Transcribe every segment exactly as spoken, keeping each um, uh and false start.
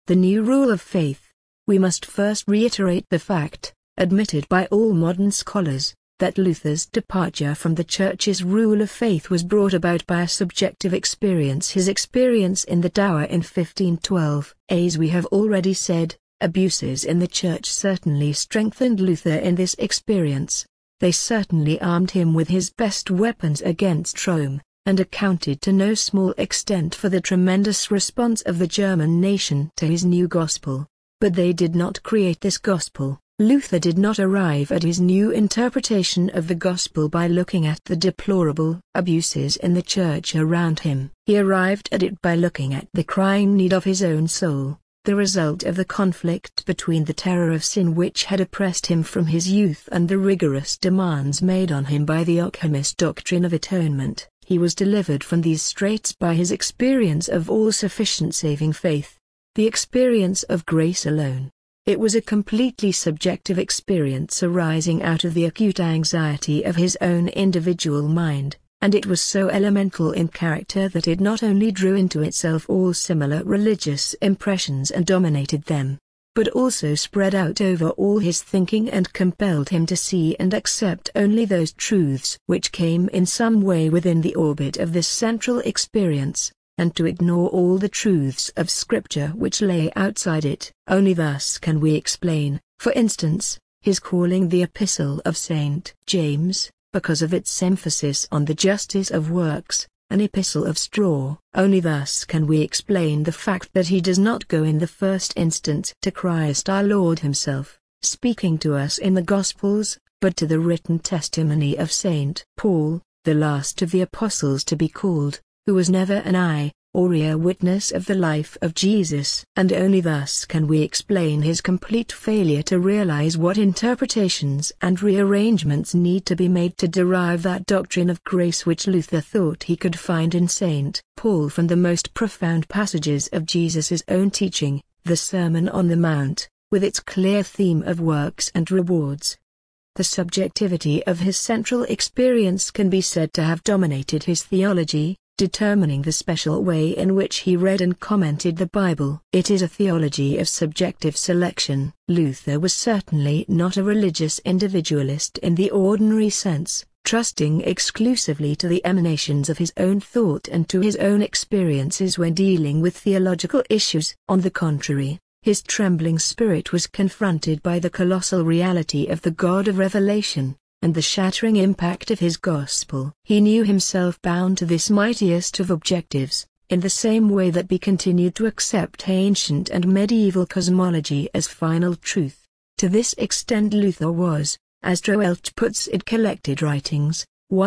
The new rule of faith. We must first reiterate the fact, admitted by all modern scholars, that Luther's departure from the Church's rule of faith was brought about by a subjective experience, his experience in the Tower in fifteen twelve. As we have already said, abuses in the Church certainly strengthened Luther in this experience. They certainly armed him with his best weapons against Rome, and accounted to no small extent for the tremendous response of the German nation to his new gospel. But they did not create this gospel. Luther did not arrive at his new interpretation of the gospel by looking at the deplorable abuses in the Church around him. He arrived at it by looking at the crying need of his own soul, the result of the conflict between the terror of sin which had oppressed him from his youth and the rigorous demands made on him by the Ockhamist doctrine of atonement. He was delivered from these straits by his experience of all-sufficient saving faith, the experience of grace alone. It was a completely subjective experience arising out of the acute anxiety of his own individual mind, and it was so elemental in character that it not only drew into itself all similar religious impressions and dominated them, but also spread out over all his thinking and compelled him to see and accept only those truths which came in some way within the orbit of this central experience, and to ignore all the truths of Scripture which lay outside it. Only thus can we explain, for instance, his calling the Epistle of Saint James, because of its emphasis on the justice of works, an epistle of straw. Only thus can we explain the fact that he does not go in the first instance to Christ our Lord himself, speaking to us in the Gospels, but to the written testimony of Saint Paul, the last of the apostles to be called, who was never an eye or ear witness of the life of Jesus. And only thus can we explain his complete failure to realize what interpretations and rearrangements need to be made to derive that doctrine of grace which Luther thought he could find in Saint Paul from the most profound passages of Jesus' own teaching, the Sermon on the Mount, with its clear theme of works and rewards. The subjectivity of his central experience can be said to have dominated his theology, determining the special way in which he read and commented the Bible. It is a theology of subjective selection. Luther was certainly not a religious individualist in the ordinary sense, trusting exclusively to the emanations of his own thought and to his own experiences when dealing with theological issues. On the contrary, his trembling spirit was confronted by the colossal reality of the God of revelation, and the shattering impact of his gospel. He knew himself bound to this mightiest of objectives, in the same way that he continued to accept ancient and medieval cosmology as final truth. To this extent Luther was, as Troeltsch puts it, collected writings,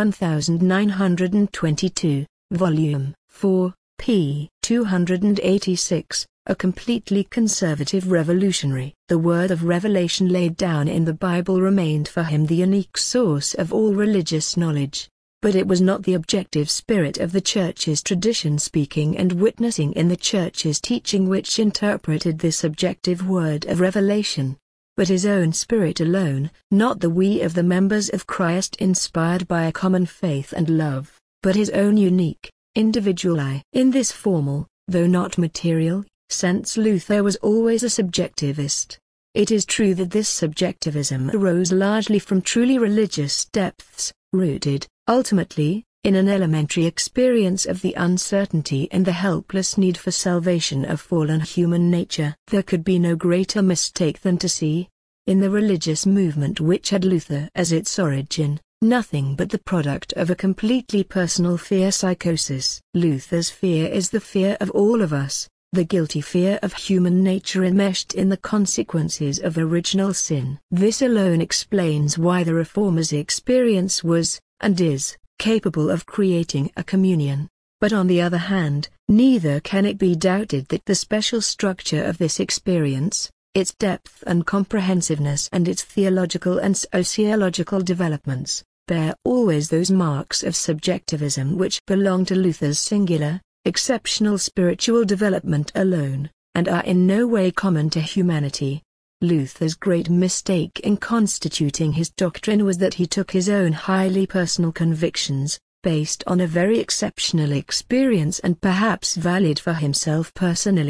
nineteen twenty-two, volume four, p. two eighty-six, a completely conservative revolutionary. The word of revelation laid down in the Bible remained for him the unique source of all religious knowledge, but it was not the objective spirit of the Church's tradition speaking and witnessing in the Church's teaching which interpreted this objective word of revelation, but his own spirit alone, not the we of the members of Christ inspired by a common faith and love, but his own unique, individual I. In this formal, though not material, sense Luther was always a subjectivist. It is true that this subjectivism arose largely from truly religious depths, rooted, ultimately, in an elementary experience of the uncertainty and the helpless need for salvation of fallen human nature. There could be no greater mistake than to see, in the religious movement which had Luther as its origin, nothing but the product of a completely personal fear psychosis. Luther's fear is the fear of all of us, the guilty fear of human nature enmeshed in the consequences of original sin. This alone explains why the Reformer's experience was, and is, capable of creating a communion. But on the other hand, neither can it be doubted that the special structure of this experience, its depth and comprehensiveness and its theological and sociological developments, bear always those marks of subjectivism which belong to Luther's singular, exceptional spiritual development alone, and are in no way common to humanity. Luther's great mistake in constituting his doctrine was that he took his own highly personal convictions, based on a very exceptional experience and perhaps valid for himself personally,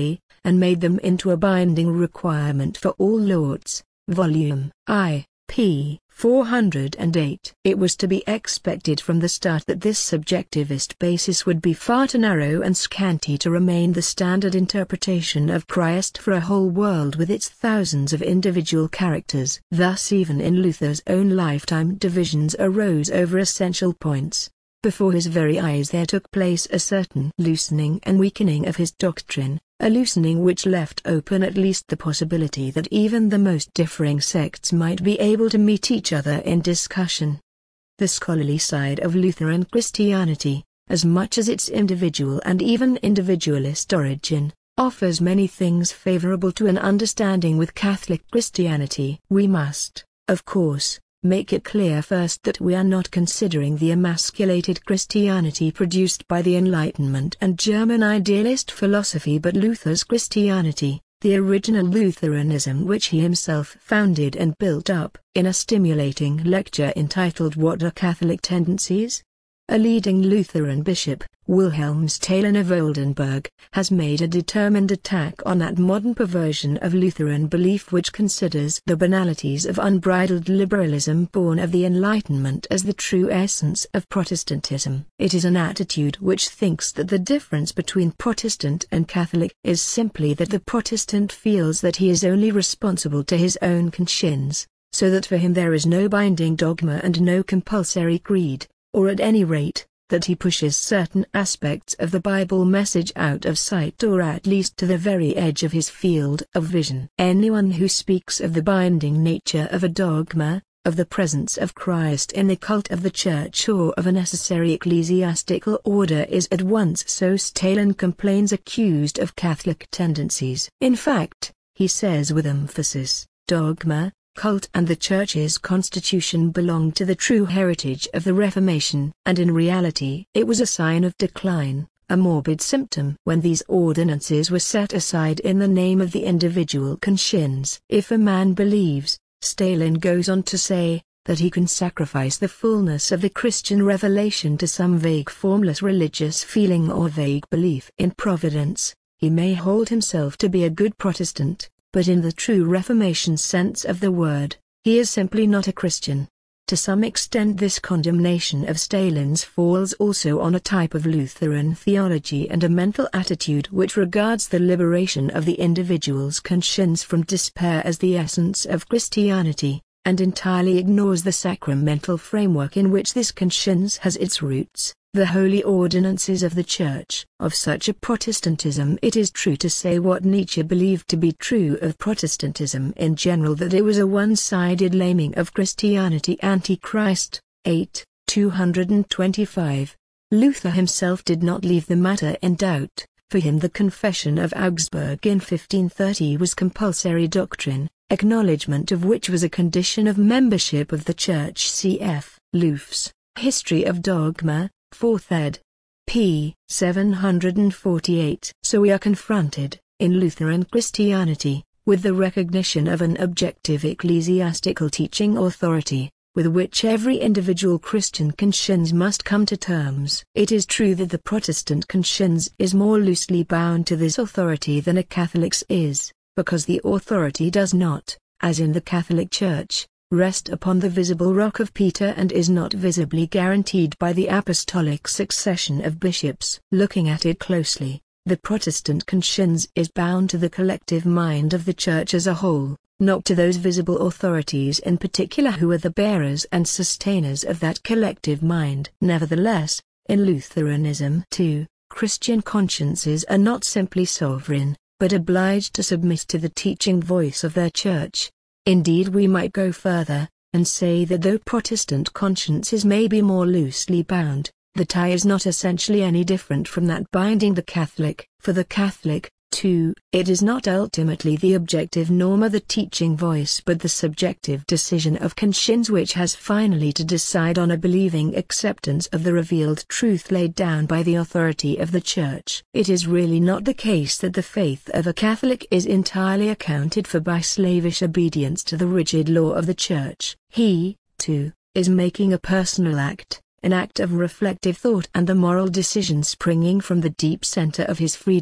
and made them into a binding requirement for all lords. Volume I, p. four hundred eight. It was to be expected from the start that this subjectivist basis would be far too narrow and scanty to remain the standard interpretation of Christ for a whole world with its thousands of individual characters. Thus even in Luther's own lifetime divisions arose over essential points. Before his very eyes there took place a certain loosening and weakening of his doctrine, a loosening which left open at least the possibility that even the most differing sects might be able to meet each other in discussion. The scholarly side of Lutheran Christianity, as much as its individual and even individualist origin, offers many things favorable to an understanding with Catholic Christianity. We must, of course, make it clear first that we are not considering the emasculated Christianity produced by the Enlightenment and German idealist philosophy but Luther's Christianity, the original Lutheranism which he himself founded and built up. In a stimulating lecture entitled "What Are Catholic Tendencies?", a leading Lutheran bishop, Wilhelm Stalin of Oldenburg, has made a determined attack on that modern perversion of Lutheran belief which considers the banalities of unbridled liberalism born of the Enlightenment as the true essence of Protestantism. It is an attitude which thinks that the difference between Protestant and Catholic is simply that the Protestant feels that he is only responsible to his own conscience, so that for him there is no binding dogma and no compulsory creed, or at any rate, that he pushes certain aspects of the Bible message out of sight or at least to the very edge of his field of vision. Anyone who speaks of the binding nature of a dogma, of the presence of Christ in the cult of the Church or of a necessary ecclesiastical order is at once, so Stalin complains, accused of Catholic tendencies. In fact, he says with emphasis, dogma, cult and the Church's constitution belonged to the true heritage of the Reformation, and in reality it was a sign of decline, a morbid symptom. When these ordinances were set aside in the name of the individual conscience. If a man believes, Stalin goes on to say, that he can sacrifice the fullness of the Christian revelation to some vague formless religious feeling or vague belief in providence, he may hold himself to be a good Protestant, but in the true Reformation sense of the word, he is simply not a Christian. To some extent this condemnation of Stalin's falls also on a type of Lutheran theology and a mental attitude which regards the liberation of the individual's conscience from despair as the essence of Christianity, and entirely ignores the sacramental framework in which this conscience has its roots, the holy ordinances of the Church. Of such a Protestantism it is true to say what Nietzsche believed to be true of Protestantism in general, that it was a one-sided laming of Christianity. Antichrist, eight, two twenty-five. Luther himself did not leave the matter in doubt. For him the Confession of Augsburg in fifteen thirty was compulsory doctrine, acknowledgement of which was a condition of membership of the Church. Cf. Loof's History of Dogma, fourth ed. p. seven forty-eight. So we are confronted, in Lutheran Christianity, with the recognition of an objective ecclesiastical teaching authority, with which every individual Christian conscience must come to terms. It is true that the Protestant conscience is more loosely bound to this authority than a Catholic's is, because the authority does not, as in the Catholic Church, rest upon the visible rock of Peter and is not visibly guaranteed by the apostolic succession of bishops. Looking at it closely, the Protestant conscience is bound to the collective mind of the Church as a whole, not to those visible authorities in particular who are the bearers and sustainers of that collective mind. Nevertheless, in Lutheranism too, Christian consciences are not simply sovereign, but obliged to submit to the teaching voice of their Church. Indeed, we might go further, and say that though Protestant consciences may be more loosely bound, the tie is not essentially any different from that binding the Catholic. For the Catholic, too, it is not ultimately the objective norm of the teaching voice but the subjective decision of conscience which has finally to decide on a believing acceptance of the revealed truth laid down by the authority of the Church. It is really not the case that the faith of a Catholic is entirely accounted for by slavish obedience to the rigid law of the Church. He, too, is making a personal act, an act of reflective thought and the moral decision springing from the deep center of his freedom,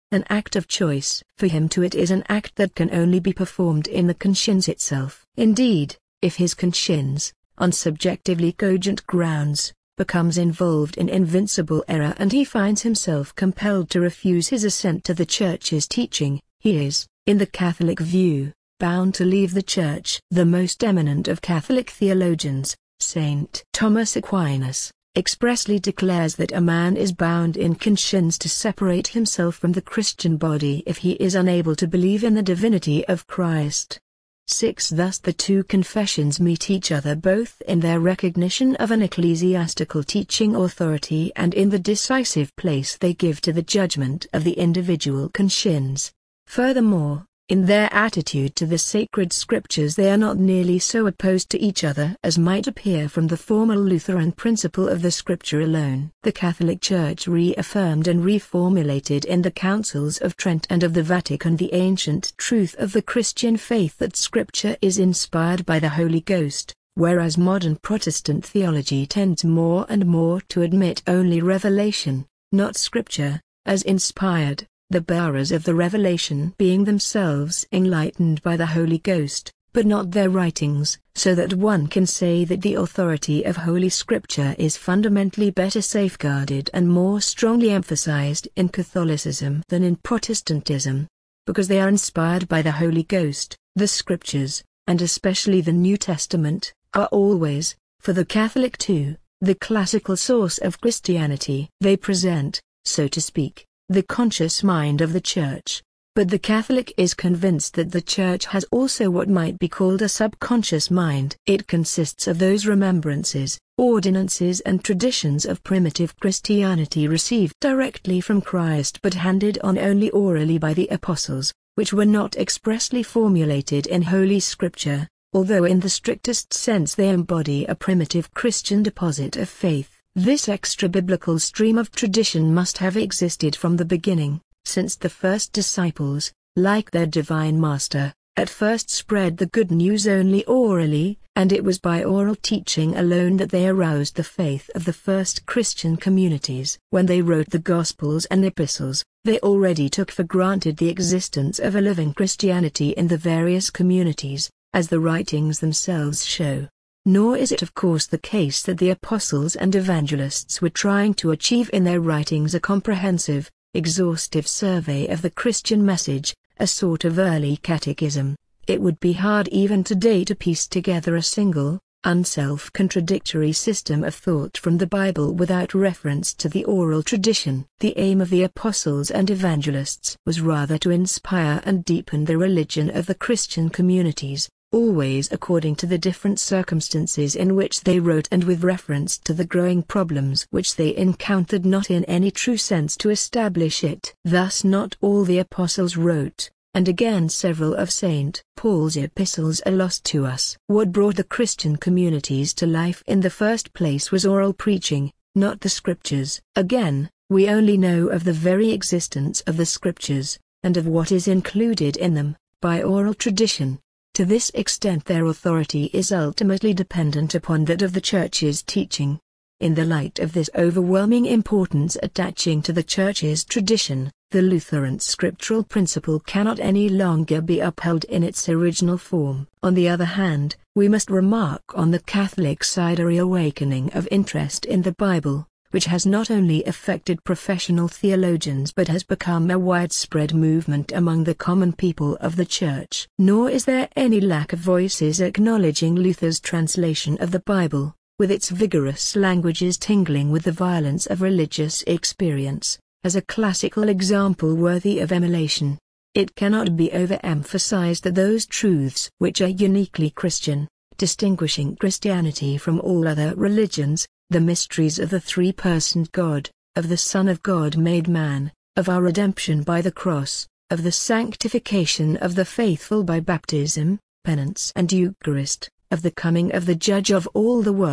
an act of choice. For him to it is an act that can only be performed in the conscience itself. Indeed, if his conscience, on subjectively cogent grounds, becomes involved in invincible error and he finds himself compelled to refuse his assent to the Church's teaching, he is, in the Catholic view, bound to leave the Church. The most eminent of Catholic theologians, Saint Thomas Aquinas, expressly declares that a man is bound in conscience to separate himself from the Christian body if he is unable to believe in the divinity of Christ. six Thus the two confessions meet each other both in their recognition of an ecclesiastical teaching authority and in the decisive place they give to the judgment of the individual conscience. Furthermore, in their attitude to the sacred scriptures they are not nearly so opposed to each other as might appear from the formal Lutheran principle of the scripture alone. The Catholic Church reaffirmed and reformulated in the Councils of Trent and of the Vatican the ancient truth of the Christian faith that scripture is inspired by the Holy Ghost, whereas modern Protestant theology tends more and more to admit only revelation, not scripture, as inspired, the bearers of the revelation being themselves enlightened by the Holy Ghost, but not their writings, so that one can say that the authority of Holy Scripture is fundamentally better safeguarded and more strongly emphasized in Catholicism than in Protestantism, because they are inspired by the Holy Ghost. The Scriptures, and especially the New Testament, are always, for the Catholic too, the classical source of Christianity. They present, so to speak, the conscious mind of the Church, but the Catholic is convinced that the Church has also what might be called a subconscious mind. It consists of those remembrances, ordinances and traditions of primitive Christianity received directly from Christ but handed on only orally by the apostles, which were not expressly formulated in Holy Scripture, although in the strictest sense they embody a primitive Christian deposit of faith. This extra-biblical stream of tradition must have existed from the beginning, since the first disciples, like their divine master, at first spread the good news only orally, and it was by oral teaching alone that they aroused the faith of the first Christian communities. When they wrote the Gospels and Epistles, they already took for granted the existence of a living Christianity in the various communities, as the writings themselves show. Nor is it of course the case that the apostles and evangelists were trying to achieve in their writings a comprehensive, exhaustive survey of the Christian message, a sort of early catechism. It would be hard even today to piece together a single, unself-contradictory system of thought from the Bible without reference to the oral tradition. The aim of the apostles and evangelists was rather to inspire and deepen the religion of the Christian communities, always according to the different circumstances in which they wrote and with reference to the growing problems which they encountered, not in any true sense to establish it. Thus not all the apostles wrote, and again several of Saint Paul's epistles are lost to us. What brought the Christian communities to life in the first place was oral preaching, not the Scriptures. Again, we only know of the very existence of the Scriptures, and of what is included in them, by oral tradition. To this extent their authority is ultimately dependent upon that of the Church's teaching. In the light of this overwhelming importance attaching to the Church's tradition, the Lutheran scriptural principle cannot any longer be upheld in its original form. On the other hand, we must remark on the Catholic side a reawakening of interest in the Bible, which has not only affected professional theologians but has become a widespread movement among the common people of the Church. Nor is there any lack of voices acknowledging Luther's translation of the Bible, with its vigorous languages tingling with the violence of religious experience, as a classical example worthy of emulation. It cannot be overemphasized that those truths which are uniquely Christian, distinguishing Christianity from all other religions, the mysteries of the three-personed God, of the Son of God made man, of our redemption by the cross, of the sanctification of the faithful by baptism, penance and Eucharist, of the coming of the Judge of all the world,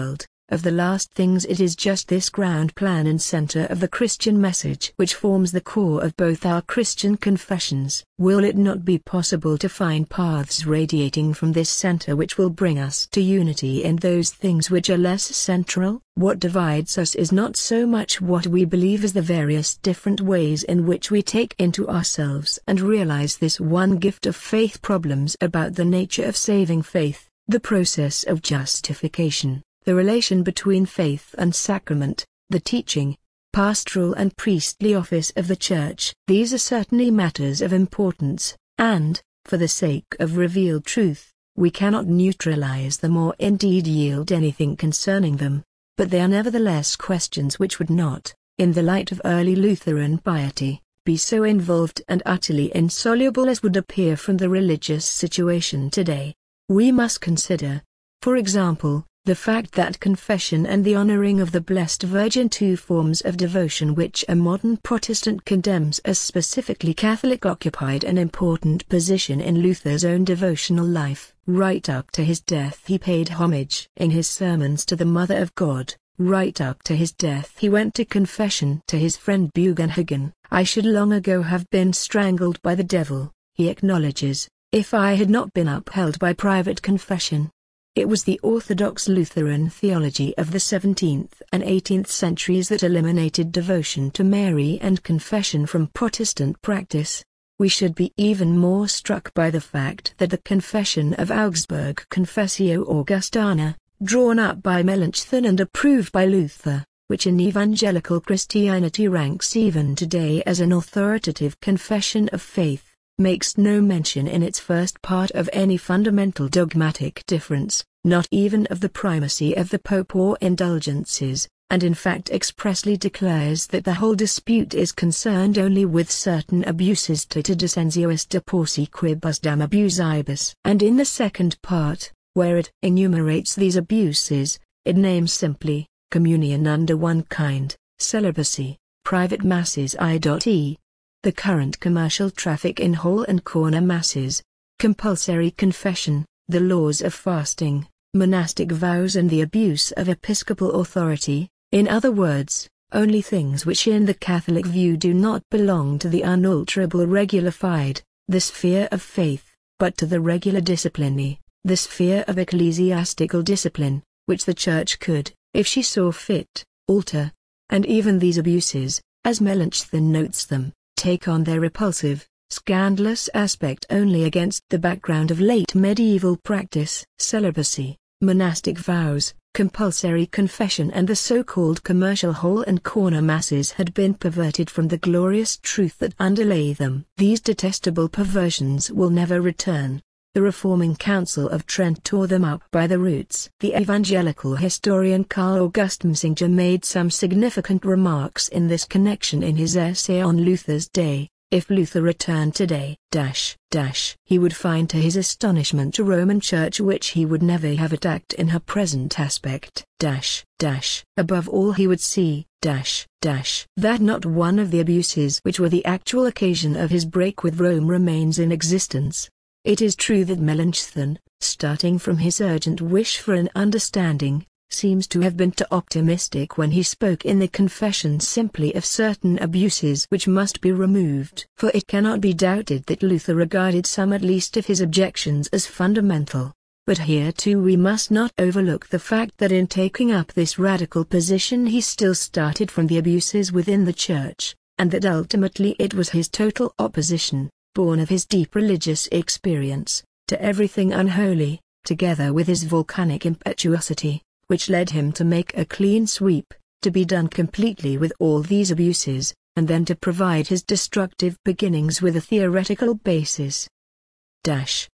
Of the last things, it is just this ground plan and center of the Christian message which forms the core of both our Christian confessions. Will it not be possible to find paths radiating from this center which will bring us to unity in those things which are less central? What divides us is not so much what we believe as the various different ways in which we take into ourselves and realize this one gift of faith problems about the nature of saving faith, the process of justification, the relation between faith and sacrament, the teaching, pastoral and priestly office of the Church. These are certainly matters of importance, and, for the sake of revealed truth, we cannot neutralize them or indeed yield anything concerning them, but they are nevertheless questions which would not, in the light of early Lutheran piety, be so involved and utterly insoluble as would appear from the religious situation today. We must consider, for example, the fact that confession and the honoring of the Blessed Virgin, two forms of devotion which a modern Protestant condemns as specifically Catholic, occupied an important position in Luther's own devotional life. Right up to his death he paid homage in his sermons to the Mother of God. Right up to his death he went to confession to his friend Bugenhagen. "I should long ago have been strangled by the devil," he acknowledges, "if I had not been upheld by private confession." It was the Orthodox Lutheran theology of the seventeenth and eighteenth centuries that eliminated devotion to Mary and confession from Protestant practice. We should be even more struck by the fact that the Confession of Augsburg, Confessio Augustana, drawn up by Melanchthon and approved by Luther, which in evangelical Christianity ranks even today as an authoritative confession of faith, makes no mention in its first part of any fundamental dogmatic difference, not even of the primacy of the Pope or indulgences, and in fact expressly declares that the whole dispute is concerned only with certain abuses to descensio est de porsi quibusdam abusibus. And in the second part, where it enumerates these abuses, it names simply, communion under one kind, celibacy, private masses i.e. the current commercial traffic in whole and corner masses, compulsory confession, the laws of fasting, monastic vows and the abuse of episcopal authority, in other words, only things which in the Catholic view do not belong to the unalterable regular fide, the sphere of faith, but to the regular discipline, the sphere of ecclesiastical discipline, which the Church could, if she saw fit, alter. And even these abuses, as Melanchthon notes them, take on their repulsive, scandalous aspect only against the background of late medieval practice. Celibacy, monastic vows, compulsory confession and the so-called commercial whole and corner masses had been perverted from the glorious truth that underlay them. These detestable perversions will never return. The Reforming Council of Trent tore them up by the roots. The evangelical historian Karl August Msinger made some significant remarks in this connection in his essay on Luther's Day. If Luther returned today, dash, dash, he would find to his astonishment a Roman Church which he would never have attacked in her present aspect, dash, dash. Above all he would see, dash, dash, that not one of the abuses which were the actual occasion of his break with Rome remains in existence. It is true that Melanchthon, starting from his urgent wish for an understanding, seems to have been too optimistic when he spoke in the Confession simply of certain abuses which must be removed. For it cannot be doubted that Luther regarded some at least of his objections as fundamental. But here too we must not overlook the fact that in taking up this radical position he still started from the abuses within the Church, and that ultimately it was his total opposition, born of his deep religious experience, to everything unholy, together with his volcanic impetuosity, which led him to make a clean sweep, to be done completely with all these abuses, and then to provide his destructive beginnings with a theoretical basis. Dash.